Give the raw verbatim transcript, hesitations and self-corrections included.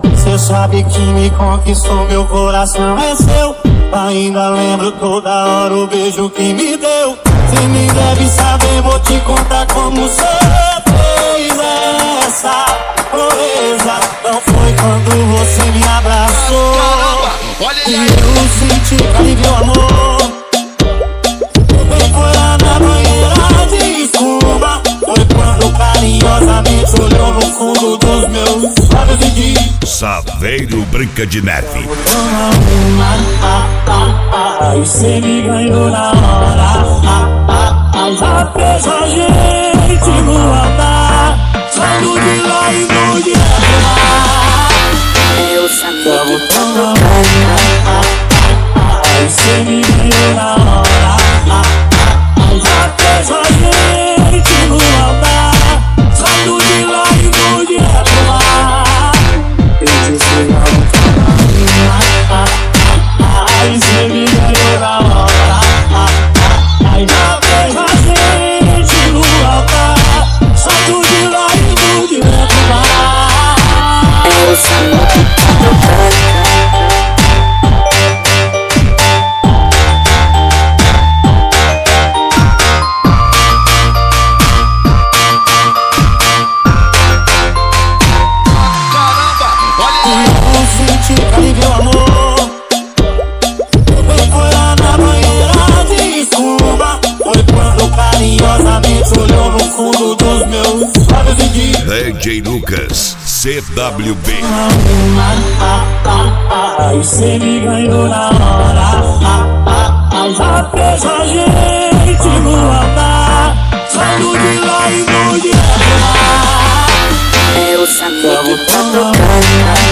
Cê sabe que me conquistou, meu coração é seu. Ainda lembro toda hora o beijo que me deu. Cê nem deve saber, vou te contar como cê fez essa proeza. Não foi quando você me abraçou que eu senti que meu amor. Nem foi lá na banheira de espuma. Foi quando carinhosamente olhou no fundo dos meus olhos e disse: Saveiro Branca de Neve. Aí cê me ganhou na hora. Já fez a gente no altar. Saindo de lá e vou direto lá. Eu sabia Tamo que tão tava aí cê me ganhou na hora. Já fez a gente no altar. Saindo de lá e vou direto lá. Eu disse não. Aí cê me ganhou na hora. Aí já fez a gente no altar. Saindo de lá e vou direto lá. Eu sabia que tava meu amor. Nem foi lá na banheira de espuma. Foi quando carinhosamente olhou no fundo dos meus olhos e disse: D J Lucas, C W B. Aí cê me ganhou na hora. Já fez a gente no altar. Saindo de lá e vou direto lá. Eu sabia que tava